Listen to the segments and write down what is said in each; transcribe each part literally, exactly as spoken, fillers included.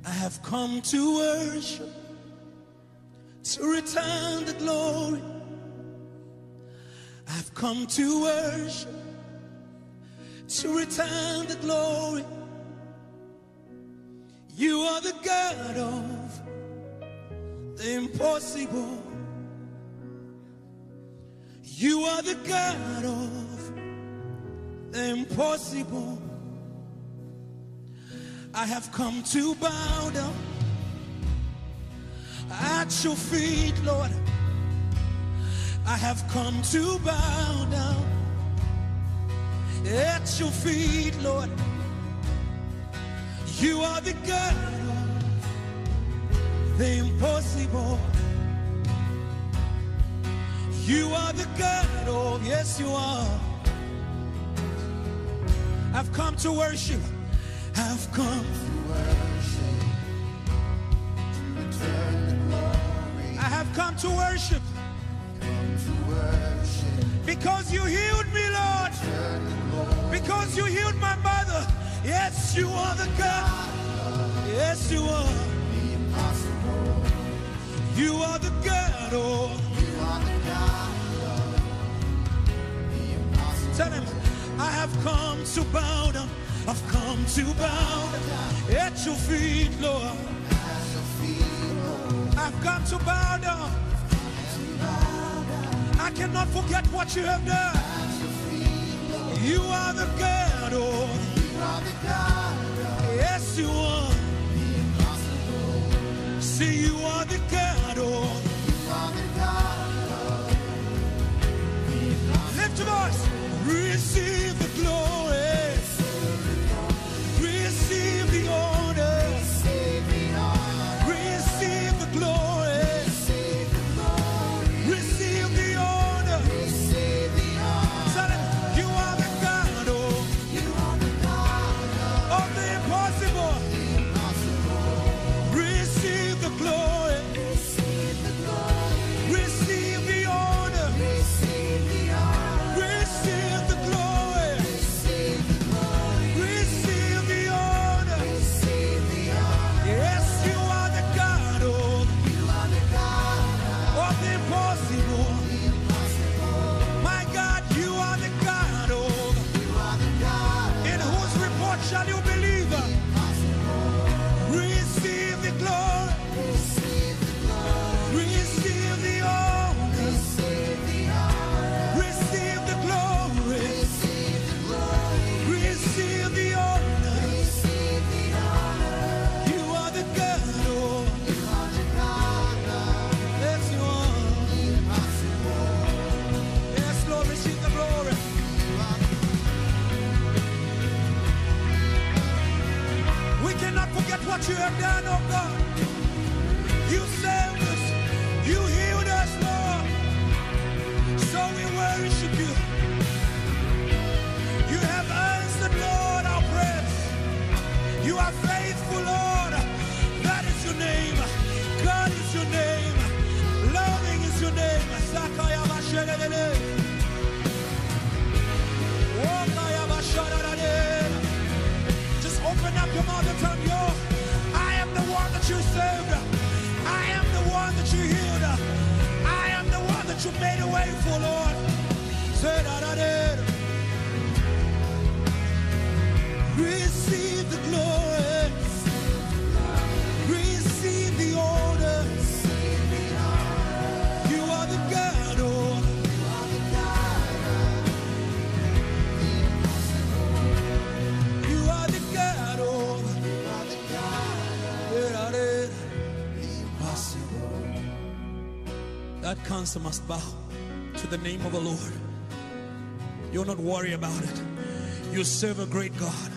I have come to worship, to return the glory. I've come to worship, to return the glory. You are the God of the impossible. You are the God of the impossible. I have come to bow down at your feet, Lord. I have come to bow down at your feet, Lord. You are the God of the impossible. You are the God of, yes you are. I've come to worship. I've come to worship, to return the glory. I have come to worship, come to worship, because you healed me, Lord. Because you healed my mother. Yes, you are the God. Yes, you are. The impossible. You are the God. Oh, you are the God of the impossible. Tell him, I have come to bow down. I've come to bow down at your feet, Lord. I've come to bow down. I cannot forget what you have done. You are the God, oh. Yes, you are. See, you are the God, oh. Lift your voice. Receive the glory. Receive the honor. Receive the glory. Receive the honor. Tell him, you are the God, oh. Of the impossible. Receive the glory. Receive the honor. Receive the glory. Receive the honor. Yes, you are the God, oh. Of the impossible. My God, you are the God, oh. In whose report shall you believe? Receive the glory. Receive the honor. Receive the glory. Receive the honor. You are the God, oh. Yes, you are. Yes, Lord, receive the glory. We cannot forget what you have done, oh God. You saved us. You healed us, Lord. So we worship you. You have answered, Lord, our prayers. You are faithful, Lord. That is your name. God is your name. Loving is your name. Sakaya Bashelele. Wakaya Basharade. Just open up your mouth and tell you, I am the one that you saved. I am the one that you healed. I am the one that you made a way for, Lord. Say that. Receive the glory. Receive the honor. You are the God, oh. You are the God, oh. That cancer must bow to the name of the Lord. You're not worried about it. You serve a great God.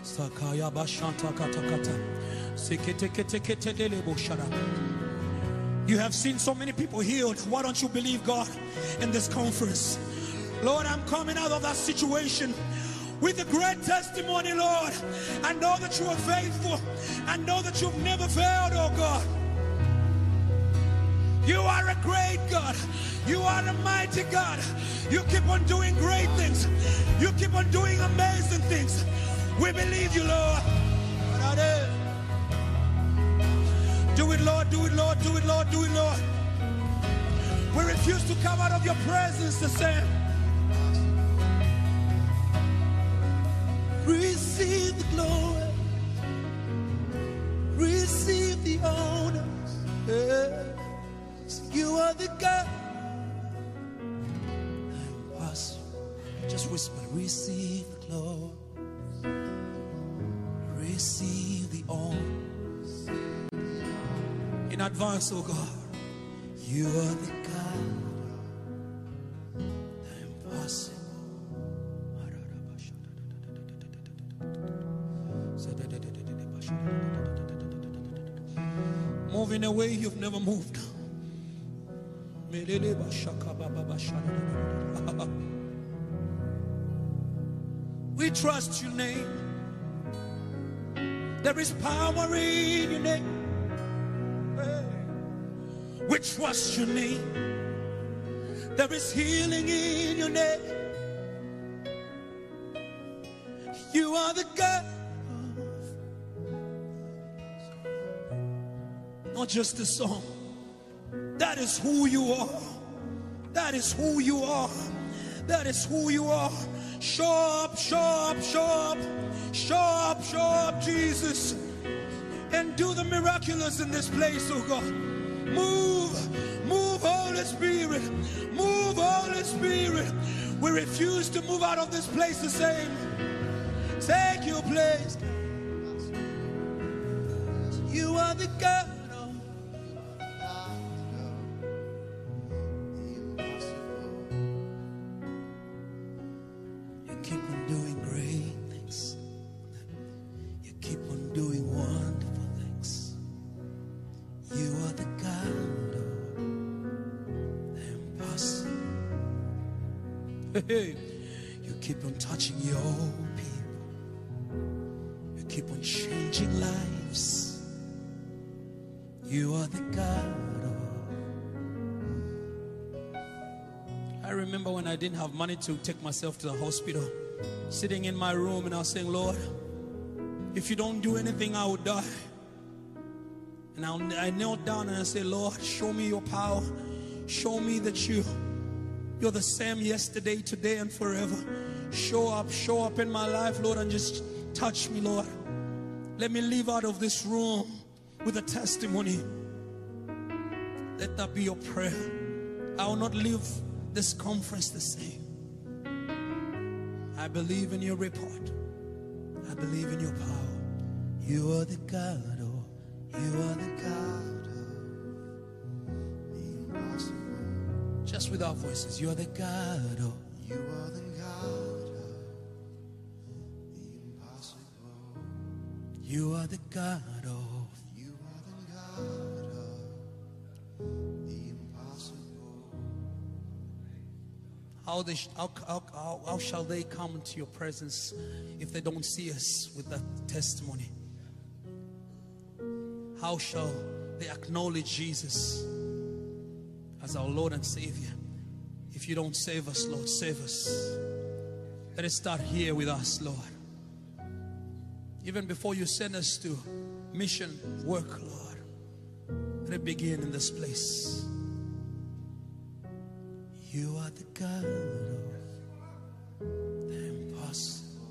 You have seen so many people healed. Why don't you believe God in this conference? Lord, I'm coming out of that situation with a great testimony, Lord. I know that you are faithful. I know that you've never failed, oh God. You are a great God. You are a mighty God. You keep on doing great things. You keep on doing amazing things. We believe you, Lord. Do it, Lord, do it, Lord, do it, Lord, do it, Lord. We refuse to come out of your presence the same. Receive the glory. Receive the honor. Yes. You are the God. Just whisper, receive the glory. Receive the honor. In advance, oh God, you are the God, the impossible. Move in a way you've never moved. We trust your name. There is power in your name. We trust your name. There is healing in your name. You are the God of, not just a song. That is who you are. That is who you are. That is who you are. Show up, show up, show up, show up, show up, Jesus, and do the miraculous in this place, oh God. Move, move, Holy Spirit, move, Holy Spirit. We refuse to move out of this place the same. Take your place. You are the God. Hey, you keep on touching your people. You keep on changing lives. You are the God of... I remember when I didn't have money to take myself to the hospital, sitting in my room, and I was saying, Lord, if you don't do anything, I will die. And I, I knelt down and I said, Lord, show me your power. Show me that you You're the same yesterday, today, and forever. Show up, show up in my life, Lord, and just touch me, Lord. Let me leave out of this room with a testimony. Let that be your prayer. I will not leave this conference the same. I believe in your report. I believe in your power. You are the God, oh, you are the God. Just with our voices, you are the God, oh, you are the God of the impossible. You are the God, oh, you are the God of the impossible. How, they, how, how, how shall they come into your presence if they don't see us with that testimony? How shall they acknowledge Jesus as our Lord and Savior if you don't save us, Lord? Save us. Let it start here with us, Lord. Even before you send us to mission work, Lord, let it begin in this place. You are the God of the impossible.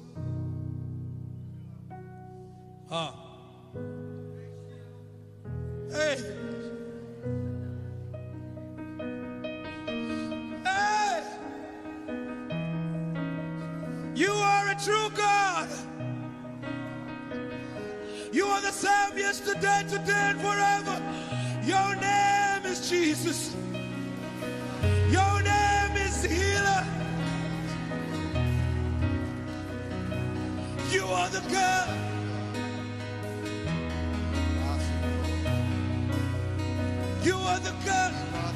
Ah. Hey. You are a true God. You are the same yesterday, today, and forever. Your name is Jesus. Your name is Healer. You are the God. You are the God.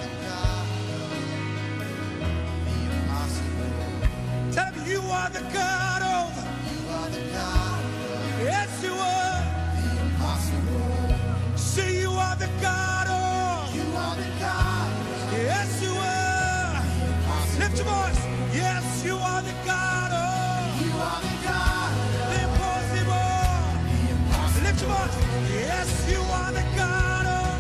Tell me, you are the God of. You are the God of. Yes, you are. The impossible. See, you are the God of. You are the God of. Yes, you are. Lift your voice. Yes, you are the God of. You are the God of. The impossible. The impossible. Lift your voice. Yes, you are the God of.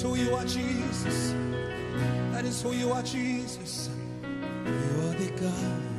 who you are, Jesus. That is who you are, Jesus. You are the God